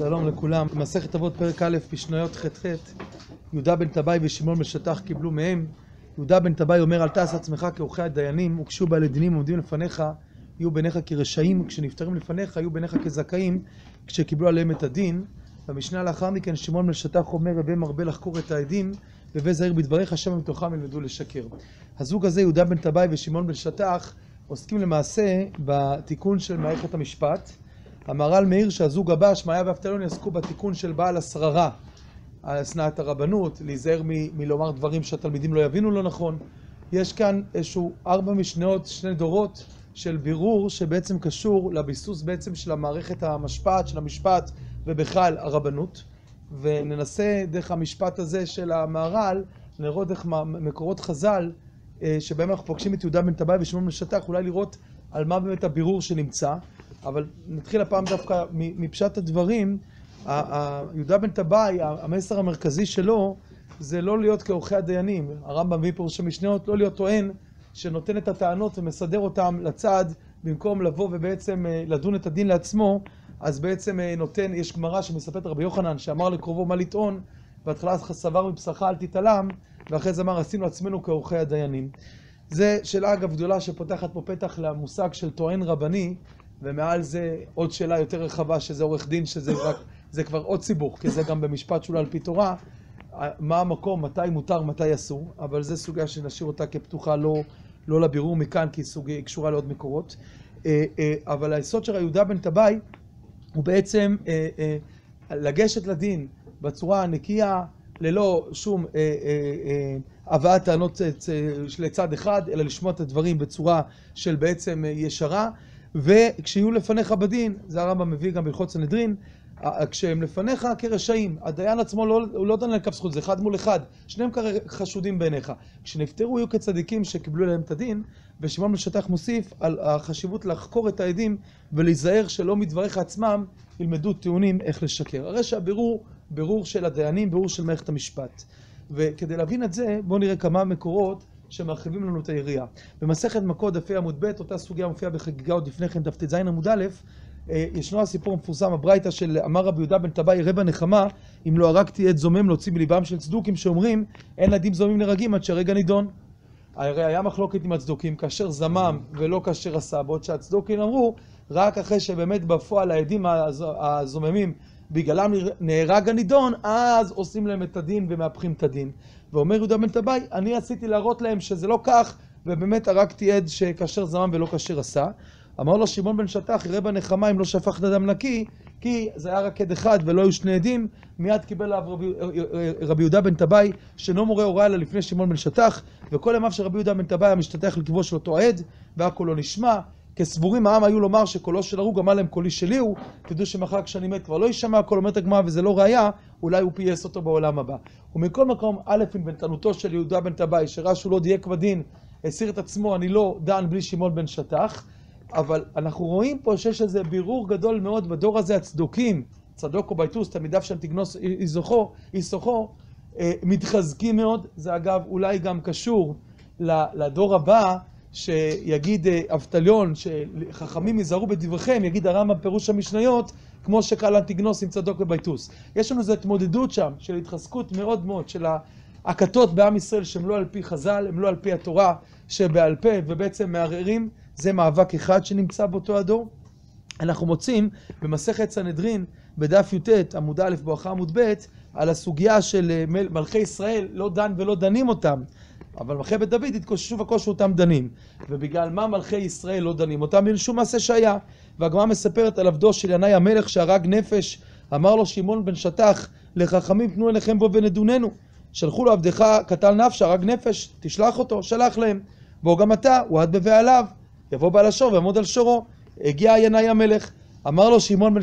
שלום לכולם. מסכת אבות פרק א' בשניות ח' יהודה בן טבעי ושמעון בן שטח קיבלו מהם. יהודה בן טבעי אומר, אל תעש עצמך כעורכי הדיינים, וכשהיו בעלי דינים עומדים לפניך, יהיו בעיניך כרשעים, וכשנפטרים לפניך, יהיו בעיניך כזכאים, כשקיבלו עליהם את הדין. במשנה לאחר מכן שמעון בן שטח אומר, הווה מרבה לחקור את העדים, והווה זהיר בדבריך, שמא מתוכם ילמדו לשקר. הזוג הזה, יהודה בן טבעי ושמעון בן שטח, עוסקים למעשה בתיקון של מערכת המשפט. המהר"ל מעיר שהזוג הבא, שמעיה ואבטליון, יעסקו בתיקון של בעל השררה, על שנאת הרבנות, להיזהר מלומר דברים שהתלמידים לא יבינו לא נכון. יש כאן איזשהו 4 משניות, 2 דורות של בירור שבעצם קשור לביסוס בעצם של המערכת המשפט, של המשפט ובכלל הרבנות. וננסה דרך המשפט הזה של המהר"ל, לראות דרך מקורות חז"ל, שבהם אנחנו פוגשים את יהודה בן טבעי ושמעון בן שטח, אולי לראות על מה באמת הבירור שנמצא. אבל נתחיל הפעם דווקא מפשט הדברים. יהודה בן טבעי, המסר המרכזי שלו זה לא להיות כעורכי הדיינים. הרמב"ם מביא פירוש המשניות, לא להיות טוען שנותן את הטענות ומסדר אותם לצד, במקום לבוא ובעצם לדון את הדין לעצמו. אז בעצם נותן, יש גמרא שמספרת רבי יוחנן שאמר לקרובו מה לטעון, בהתחלה סבר מבשרך אל תתעלם, ואחרי זה אמר עשינו עצמנו כעורכי הדיינים. זה שאלה אגב גדולה שפותחת פה פתח למושג של טוען רבני, ומעל זה עוד שאלה יותר רחבה שזה עורך דין, שזה זה כבר עוד סיבוך, כי זה גם במשפט שולה על פי תורה, מה המקום, מתי מותר, מתי אסור, אבל זה סוגיה שנשאיר אותה כפתוחה, לא לבירור מכאן, כי היא קשורה לעוד מקורות. אבל היסוד של יהודה בן טבעי הוא בעצם לגשת לדין בצורה הנקייה, ללא שום הבאת טענות לצד אחד, אלא לשמוע את הדברים בצורה של בעצם ישרה, וכשיהיו לפניך בדין, זה הרמב"ם מביא גם בהלכות סנהדרין, כשהם לפניך כרשעים, הדיין עצמו הוא לא דן לכף זכות, זה אחד מול אחד, שניהם חשודים בעיניך. כשנפטרו יהיו כצדיקים שקיבלו להם את הדין, ושמעון בן שטח מוסיף על החשיבות לחקור את העדים ולהיזהר שלא מדבריך עצמם ילמדו טיעונים איך לשקר. הרי שהבירור, בירור של הדיינים, בירור של מערכת המשפט. וכדי להבין את זה, בואו נראה כמה מקורות שמרחיבים לנו את היריעה. במסכת מכות דף עמוד ב', אותה סוגיה מופיעה בחגיגה עוד לפני כן, דף ט"ז עמוד א', ישנו הסיפור המפורסם, הברייתא של אמר רבי יהודה בן טבעי, רבא נחמה, אם לא הרגתי עד זומם להוציא מליבם של צדוקים, שאומרים, אין עדים זוממים נהרגים עד שהרגע נידון. הרי היה מחלוקת עם הצדוקים, כאשר זמם ולא כאשר עשה, בעוד שהצדוקים אמרו, רק אחרי שבאמת בפועל העדים הזוממים בגללם נהרג הנידון, אז עושים להם את הדין ומהפכים את הדין. ואומר יהודה בן טבעי, אני עשיתי להראות להם שזה לא כך, ובאמת הרגתי עד שכאשר זמם ולא כאשר עשה. אמר לו שמעון בן שטח, רבא נחמה אם לא שפך דם נקי, כי זה היה רק עד אחד ולא היו 2 עדים. מיד קיבל רבי יהודה בן טבעי, שאינו מורה הוראה אלא לפני שמעון בן שטח, וכל ימיו של רבי יהודה בן טבעי המשתטח לקבו של אותו עד, והקולו נשמע. כסבורים העם היו לומר שקולו של הרוג אמר להם קולי שלי הוא, תדעו שמחר כשאני מת כבר לא יישמע הקול, אומרת הגמרא וזה לא ראיה, אולי הוא פייס אותו בעולם הבא. ומכל מקום, א' עם בנתנותו של יהודה בן טבעי, שראה שהוא לא דייק בדין, הסיר את עצמו, אני לא דן בלי שמעון בן שטח, אבל אנחנו רואים פה שיש איזה בירור גדול מאוד בדור הזה. הצדוקים, צדוק ובייטוס, תלמידיו של תגנוס איסוכו, מתחזקים מאוד. זה אגב אולי גם קשור לדור הבא, שיגיד אבטליון, שחכמים יזהרו בדבריכם, יגיד הרמב"ם פירוש המשניות, כמו שקל אנטיגנוס עם צדוק ובייטוס. יש לנו איזו התמודדות שם, של התחזקות מאוד מאוד, של הכתות בעם ישראל, שהם לא על פי חז"ל, הם לא על פי התורה שבעל פה, ובעצם מערערים. זה מאבק אחד שנמצא באותו הדור. אנחנו מוצאים במסכת סנהדרין, בדף י"ט, עמוד א' בואכה עמוד ב', על הסוגיה של מלכי ישראל, לא דן ולא דנים אותם. אבל מלכי בית דוד התקוששו וקושו אותם דנים. ובגלל מה מלכי ישראל לא דנים אותם? אין שום מעשה שהיה. והגמרא מספרת על עבדו של ינאי המלך שהרג נפש. אמר לו שמעון בן שטח, לחכמים פנו אליכם בו ונדוננו. שלחו לו עבדך קטל נפש, הרג נפש, תשלח אותו, שלח להם. בוא גם אתה, הוא עד בבעליו. יבוא בעל השור ויעמוד על שורו. הגיע ינאי המלך, אמר לו שמעון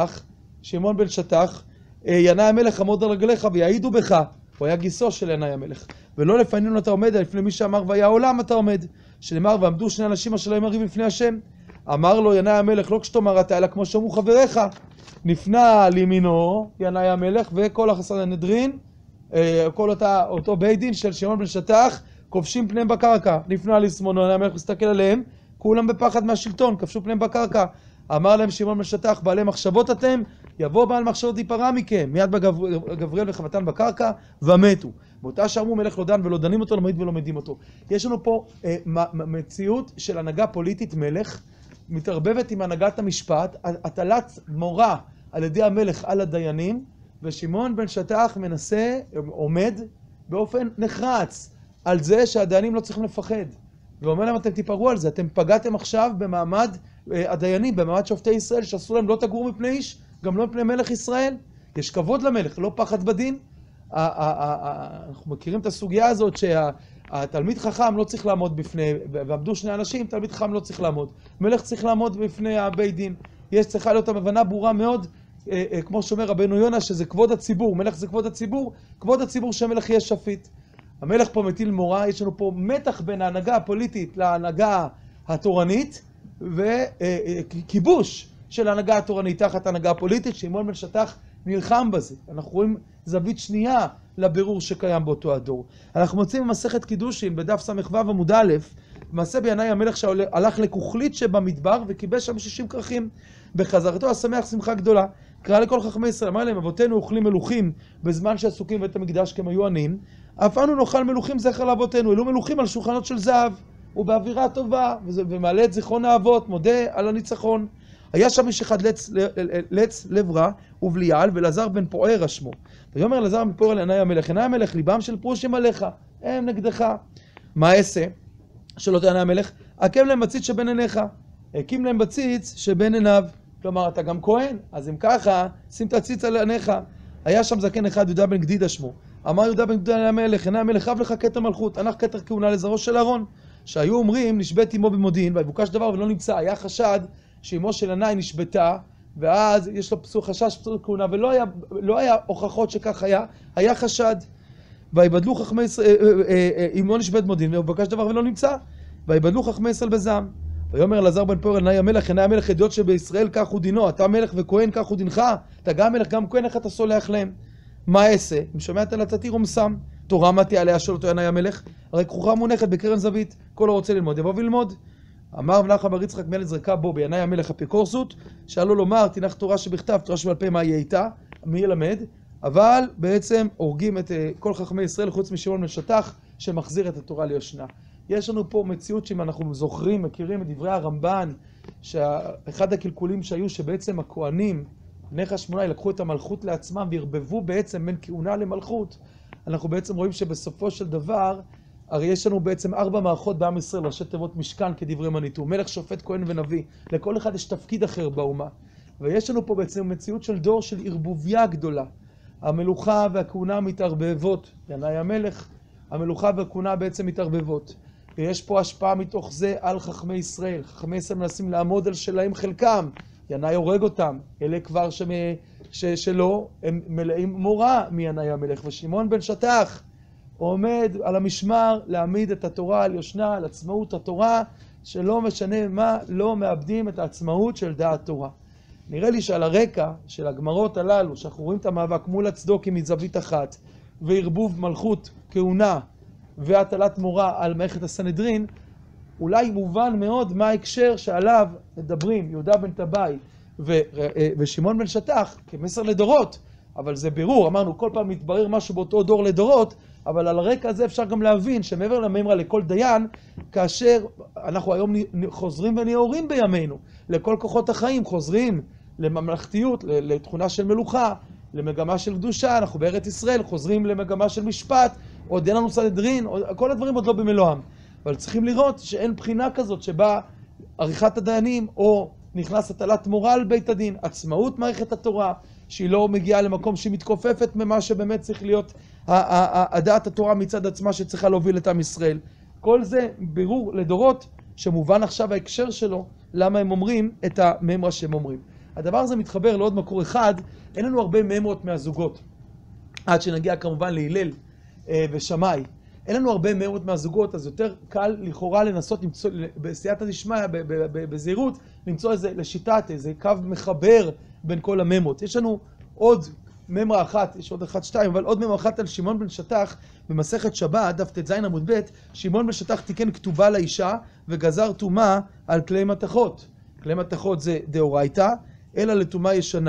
בן שטח, ינאי המלך עמוד על רגליך ויעידו בך. הוא היה גיסו של ינאי המלך. ולא לפנינו אתה עומד, אלא לפני מי שאמר והיה העולם אתה עומד. שנאמר ועמדו 2 אנשים אשר לא ימריב לפני השם. אמר לו ינאי המלך, לא כשתאמר אתה, אלא כמו שאמרו חבריך. נפנה לימינו ינאי המלך, וכל הסנהדרין, כל אותו בית דין של שמעון בן שטח, כובשים פניהם בקרקע. נפנה לשמאלו, ינאי המלך מסתכל עליהם, כולם בפחד מהשלטון, כבשו פניהם בקרקע. אמר להם שמעון בן שטח, בעלי מחשבות אתם, יבוא בעל מכשלות ייפרע מכם, מיד בא גבריאל וחבטן בקרקע, ומתו. באותה שאמרו מלך לא דן ולא דנים אותו, לא מעיד ולא מדים אותו. יש לנו פה מציאות של הנהגה פוליטית מלך, מתערבבת עם הנהגת המשפט, הטלת מורה על ידי המלך על הדיינים, ושמעון בן שטח מנסה, עומד באופן נחרץ על זה שהדיינים לא צריכים לפחד. ואומר להם, אתם תיפגעו על זה, אתם פגעתם עכשיו במעמד הדיינים, במעמד שופטי ישראל, שאסור להם לא תגורו מפני איש, גם לא מפני מלך ישראל. יש כבוד למלך, לא פחד בדין. אנחנו מכירים את הסוגיה הזאת שהתלמיד חכם לא צריך לעמוד בפני, ועמדו שני אנשים, תלמיד חכם לא צריך לעמוד. מלך צריך לעמוד בפני הבית דין. צריכה להיות הבנה ברורה מאוד, כמו שאומר רבנו יונה, שזה כבוד הציבור. מלך זה כבוד הציבור שהמלך יהיה שפיט. המלך פה מטיל מורה, יש לנו פה מתח בין ההנהגה הפוליטית להנהגה התורנית, וכיבוש של ההנהגה התורנית תחת ההנהגה הפוליטית, שמעון בן שטח נלחם בזה. אנחנו רואים זווית שנייה לבירור שקיים באותו הדור. אנחנו מוצאים במסכת קידושין בדף ס"ו עמוד א', מעשה בינאי המלך שהלך לכוכלית שבמדבר וקיבש שם 60 כרכים. בחזרתו השמח שמחה גדולה. קרא לכל חכמי ישראל, אמר להם, אבותינו אוכלים מלוכים בזמן שעסוקים בבית המקדש כי הם היו עניים, אף אנו נאכל מלוכים זכר לאבותינו, אלו מלוכים על שולחנות של זהב, ובאווירה טובה, ומעלה את זיכרון האבות, מודה על הניצחון. היה שם איש אחד לץ לב רע ובליעל, ולעזר בן פוער שמו. ויאמר אלעזר בן פוער לעיני המלך, עיני המלך ליבם של פרושים עליך, הם נגדך. מה אעשה? שלא תענה המלך, הקים להם בציץ שבין עיניך, הקים להם בציץ שבין עיניו. כלומר, אתה גם כהן, אז אם ככה, שים את הציץ על עיניך. היה שם זקן אחד, יהודה בן גדידה שמו. אמר יהודה בן גדידה למלך, עיני המלך רב לך כתר מלכות, הנח כתר כהונה לזרעו של אהרון. שהיו אומרים, נשבית אמו במודיעין, ויבוקש דבר ולא נמצא. היה חשד שאמו של ינאי נשבתה, ואז יש לו חשש פסול כהונה, ולא היה הוכחות שכך היה חשד. ויבדלו חכמי ישראל, אמו נשבית מודיעין, ויבוקש דבר ולא נמצא. ויבדלו חכמי ישראל בזעם. ויאמר אלעזר בן פוער עיני המלך ידיעות שבישראל כך הוא דינו, אתה מלך וכהן כך הוא דינך, אתה גם מלך גם כהן, איך אתה סולח להם? מה אעשה? אם שומעת על הצתי רומסם, תורה מתי עליה שואל אותו עיני המלך, הרי כרוכה מונחת בקרן זווית, כל הרוצה ללמוד יבוא וללמוד. אמר רב נחמן בר יצחק מלך זרקה בו בעיני המלך אפיקורסות, שאלו לומר תנח תורה שבכתב, תורה שבעל פה מה יהיה איתה, מי ילמד? אבל בעצם הורגים את כל חכמי ישראל חוץ משמעון בן שטח שמחזיר את התורה ליושנה. יש לנו פה מציאות שאם אנחנו זוכרים, מכירים את דברי הרמב"ן, שאחד הקלקולים שהיו שבעצם הכהנים, בני חשמונאי, לקחו את המלכות לעצמם והרבבו בעצם בין כהונה למלכות. אנחנו בעצם רואים שבסופו של דבר, הרי יש לנו בעצם 4 מערכות בעם ישראל, ראשי תיבות משכן כדברי מניטו, מלך, שופט, כהן ונביא. לכל אחד יש תפקיד אחר באומה. ויש לנו פה בעצם מציאות של דור של ערבוביה גדולה. המלוכה והכהונה מתערבבות. ינאי המלך, המלוכה והכהונה בעצם מתערבבות. ויש פה השפעה מתוך זה על חכמי ישראל. חכמי ישראל מנסים לעמוד על שלהם חלקם. ינאי הורג אותם. אלה כבר שלא, הם מלאים מורה מינאי המלך. ושמעון בן שטח עומד על המשמר להעמיד את התורה על יושנה, על עצמאות התורה, שלא משנה מה, לא מאבדים את העצמאות של דעת תורה. נראה לי שעל הרקע של הגמרות הללו, שאנחנו רואים את המאבק מול הצדוקים מזווית אחת, וערבוב מלכות, כהונה, והטלת מורה על מערכת הסנהדרין, אולי מובן מאוד מה ההקשר שעליו מדברים יהודה בן טבעי ושמעון בן שטח כמסר לדורות, אבל זה בירור, אמרנו כל פעם מתברר משהו באותו דור לדורות, אבל על הרקע הזה אפשר גם להבין שמעבר לממרה לכל דיין, כאשר אנחנו היום חוזרים ונאורים בימינו, לכל כוחות החיים חוזרים לממלכתיות, לתכונה של מלוכה, למגמה של קדושה, אנחנו בארץ ישראל חוזרים למגמה של משפט, עוד אין לנו סנהדרין, כל הדברים עוד לא במלואם. אבל צריכים לראות שאין בחינה כזאת שבה עריכת הדיינים או נכנס הטלת מורה על בית הדין, עצמאות מערכת התורה, שהיא לא מגיעה למקום שהיא מתכופפת ממה שבאמת צריך להיות הדעת התורה מצד עצמה שצריכה להוביל את עם ישראל. כל זה בירור לדורות שמובן עכשיו ההקשר שלו, למה הם אומרים את הממרה שהם אומרים. הדבר הזה מתחבר לעוד מקור אחד, אין לנו הרבה ממרות מהזוגות, עד שנגיע כמובן להלל ושמאי. אין לנו הרבה ממרות מהזוגות, אז יותר קל לכאורה לנסות למצוא, בסייעתא דשמיא, בזהירות, למצוא לשיטת איזה קו מחבר בין כל הממרות. יש לנו עוד ממרה אחת, יש עוד 1-2, אבל עוד ממרה אחת על שמעון בן שטח, במסכת שבת, דף ט"ז עמוד ב', שמעון בן שטח תיקן כתובה לאישה, וגזר טומאה על כלי מתכות. כלי מתכות זה דאורייתא, אלא לטומאה ישנה.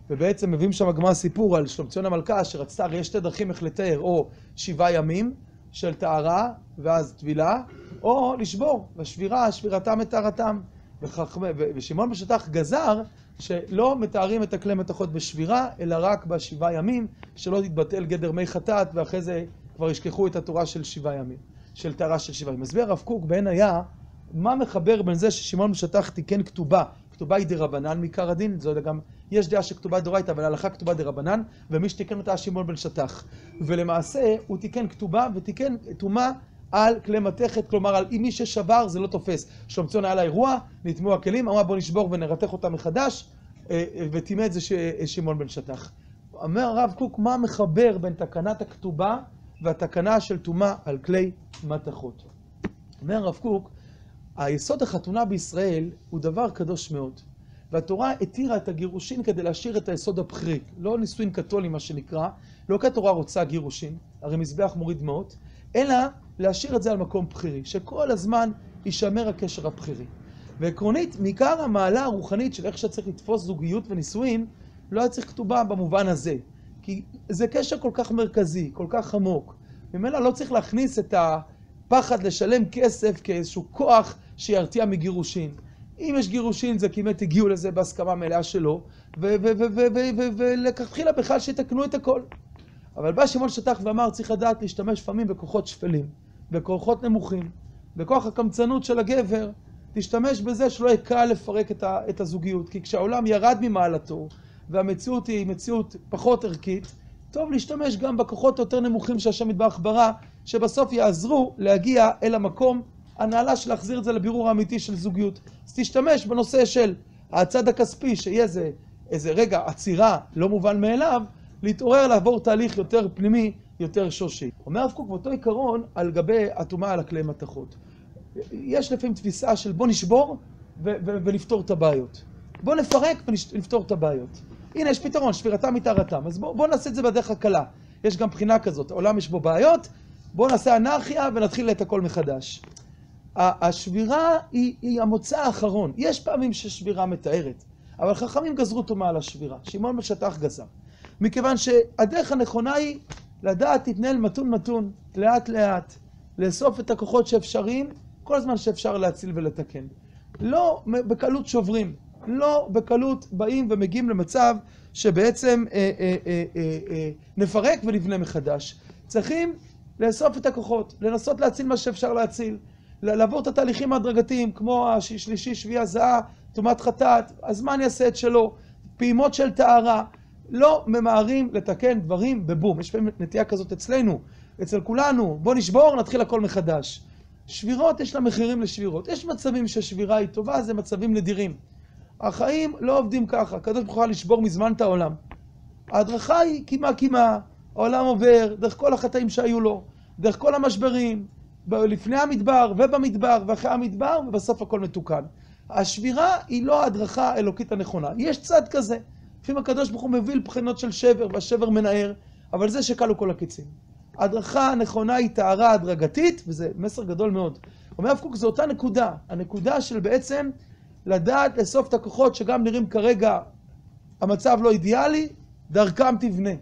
ובעצם מביאים שם הגמרא סיפור על שלומציון המלכה, שרצתה, הרי יש שתי דרכים איך לתאר, או 7 ימים של טהרה, ואז טבילה, או לשבור, והשבירה, שבירתם מטהרתם. ושמעון בן שטח גזר שלא מתארים את הכלי מתכות בשבירה, אלא רק ב7 ימים, שלא תתבטל גדר מי חטאת, ואחרי זה כבר ישכחו את התורה של 7 ימים, של טהרה של 7 ימים. מסביר הרב קוק בעין היה, מה מחבר בין זה ששמעון בן שטח תיקן כתובה? כתובה היא דרבנן מעיקר הדין, זו גם, יש דעה שכתובה דאורייתא, אבל ההלכה כתובה דרבנן, ומי שתיקן אותה שמעון בן שטח. ולמעשה הוא תיקן כתובה ותיקן טומאה על כלי מתכת, כלומר על מי ששבר זה לא תופס. שלומציון היה לאירוע, נטמעו הכלים, אמרה בוא נשבור ונרתך אותה מחדש, וטימא את זה שמעון בן שטח. אומר הרב קוק, מה מחבר בין תקנת הכתובה והתקנה של טומאה על כלי מתכות? אומר הרב קוק, היסוד החתונה בישראל הוא דבר קדוש מאוד, והתורה התירה את הגירושין כדי להשאיר את היסוד הבחירי, לא נישואין קתולים מה שנקרא, לא כי התורה רוצה גירושין, הרי מזבח מוריד דמעות, אלא להשאיר את זה על מקום בחירי, שכל הזמן יישמר הקשר הבחירי. ועקרונית, מעיקר המעלה הרוחנית של איך שצריך לתפוס זוגיות ונישואין, לא היה צריך כתובה במובן הזה, כי זה קשר כל כך מרכזי, כל כך עמוק, ממילא לא צריך להכניס את הפחד לשלם כסף כאיזשהו כוח שירתיע מגירושין. אם יש גירושין זה כמעט הגיעו לזה בהסכמה מלאה שלו, ולכתחילה בכלל שיתקנו את הכל. אבל בא שמעון שטח ואמר, צריך לדעת להשתמש לפעמים בכוחות שפלים, בכוחות נמוכים, בכוח הקמצנות של הגבר, תשתמש בזה שלא יהיה קל לפרק את הזוגיות, כי כשהעולם ירד ממעלתו, והמציאות היא מציאות פחות ערכית, טוב להשתמש גם בכוחות יותר נמוכים שהשם יתברך ברא, שבסוף יעזרו להגיע אל המקום הנעלה של להחזיר את זה לבירור האמיתי של זוגיות. אז תשתמש בנושא של הצד הכספי, שיהיה איזה רגע עצירה לא מובן מאליו, להתעורר לעבור תהליך יותר פנימי, יותר שורשי. אומר הרב קוק באותו עיקרון על גבי הטומאה על הכלי מתכות. יש לפעמים תפיסה של בוא נשבור ונפתור את הבעיות. בוא נפרק ונפתור את הבעיות. הנה יש פתרון, שבירתם מטהרתם. אז בוא נעשה את זה בדרך הקלה. יש גם בחינה כזאת, העולם יש בו בעיות, בוא נעשה אנרכיה ונתחיל את הכל מחדש. השבירה היא המוצא האחרון. יש פעמים ששבירה מתארת, אבל חכמים גזרו טומאה על השבירה. שמעון בן שטח גזר. מכיוון שהדרך הנכונה היא לדעת תתנהל מתון מתון, לאט לאט, לאסוף את הכוחות שאפשריים, כל הזמן שאפשר להציל ולתקן. לא בקלות שוברים, לא בקלות באים ומגיעים למצב שבעצם נפרק ונבנה מחדש. צריכים לאסוף את הכוחות, לנסות להציל מה שאפשר להציל, לעבור את התהליכים ההדרגתיים, כמו השלישי, שביעי הזעה, טומאת חטאת, הזמן יעשה את שלו, פעימות של טהרה, לא ממהרים לתקן דברים בבום. יש פעמים נטייה כזאת אצלנו, אצל כולנו, בוא נשבור, נתחיל הכל מחדש. שבירות, יש לה מחירים לשבירות. יש מצבים ששבירה היא טובה, זה מצבים נדירים. החיים לא עובדים ככה, הקדוש ברוך הוא לשבור מזמן את העולם. ההדרכה היא קימה, העולם עובר, דרך כל החטאים שהיו לו, דרך כל המשברים, לפני המדבר ובמדבר ואחרי המדבר, ובסוף הכל מתוקן. השבירה היא לא ההדרכה האלוקית הנכונה. יש צד כזה. לפעמים הקדוש ברוך הוא מביא לבחינות של שבר, והשבר מנער, אבל זה שקלו כל הקיצים. ההדרכה הנכונה היא טהרה הדרגתית, וזה מסר גדול מאוד. אומר הרב קוק, זו אותה נקודה. הנקודה של בעצם לדעת לאסוף את הכוחות שגם נראים כרגע המצב לא אידיאלי, דרכם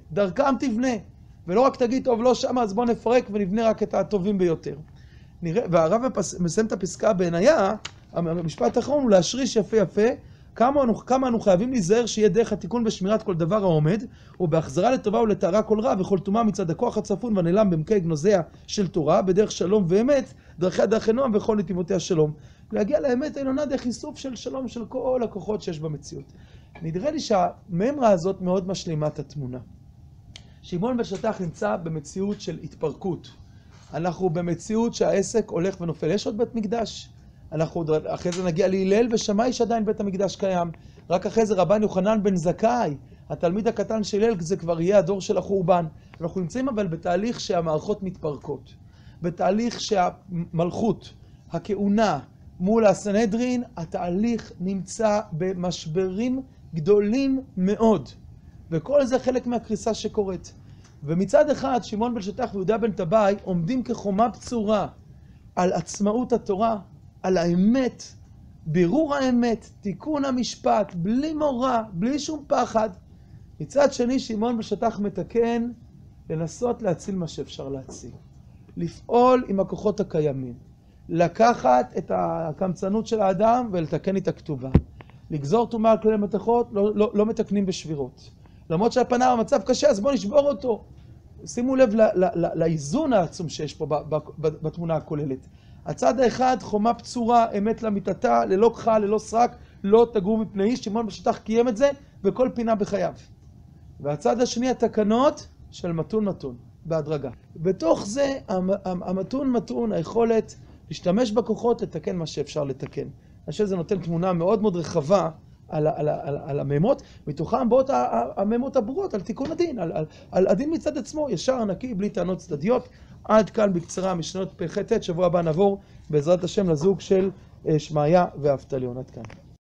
תבנה. ולא רק תגיד, טוב, לא שמה, אז בוא נפרק ונבנה רק את הטובים ביותר. והרב מסיים את הפסקה בעינייה, המשפט האחרון הוא להשריש יפה, כמה אנו חייבים להיזהר שיהיה דרך התיקון בשמירת כל דבר העומד, ובהחזרה לטובה ולטהרה כל רע, וכל טומאה מצד הכוח הצפון והנעלם במקי גנוזיה של תורה, בדרך שלום ואמת, דרכי נועם וכל נתיבותיה שלום. להגיע לאמת העליונה דרך איסוף של שלום של כל הכוחות שיש במציאות. נראה לי שהממרה הזאת מאוד משלימה את התמונה. שמעון בן שטח נמצא במציאות של התפרקות. אנחנו במציאות שהעסק הולך ונופל. יש עוד בית מקדש. אנחנו אחרי זה נגיע להלל ושמאי שעדיין בית המקדש קיים. רק אחרי זה רבן יוחנן בן זכאי, התלמיד הקטן של הלל, זה כבר יהיה הדור של החורבן. אנחנו נמצאים אבל בתהליך שהמערכות מתפרקות. בתהליך שהמלכות, הכהונה מול הסנהדרין, התהליך נמצא במשברים גדולים מאוד. וכל זה חלק מהקריסה שקורית. ומצד אחד, שמעון בן שטח ויהודה בן טבעי עומדים כחומה בצורה על עצמאות התורה, על האמת, בירור האמת, תיקון המשפט, בלי מורא, בלי שום פחד. מצד שני, שמעון בשטח מתקן לנסות להציל מה שאפשר להציל. לפעול עם הכוחות הקיימים. לקחת את הקמצנות של האדם ולתקן את הכתובה. לגזור טומאה על כלי מתכות, לא מתקנים בשבירות. למרות שהפניו המצב קשה, אז בואו נשבור אותו. שימו לב לאיזון העצום שיש פה בתמונה הכוללת. הצד האחד, חומה פצורה, אמת לאמיתתה, ללא כחל, ללא סרק, לא תגור מפני איש. שמעון בשטח קיים את זה בכל פינה בחייו. והצד השני, התקנות של מתון מתון, בהדרגה. בתוך זה, המתון מתון, היכולת להשתמש בכוחות, לתקן מה שאפשר לתקן. אני חושב שזה נותן תמונה מאוד מאוד רחבה על הממות, מתוכם באות הממות הברורות על תיקון הדין, על הדין מצד עצמו, ישר, נקי, בלי טענות צדדיות. עד כאן בקצרה משנות פ"ח. שבוע הבא נעבור בעזרת השם לזוג של שמעיה ואבטליון. עד כאן.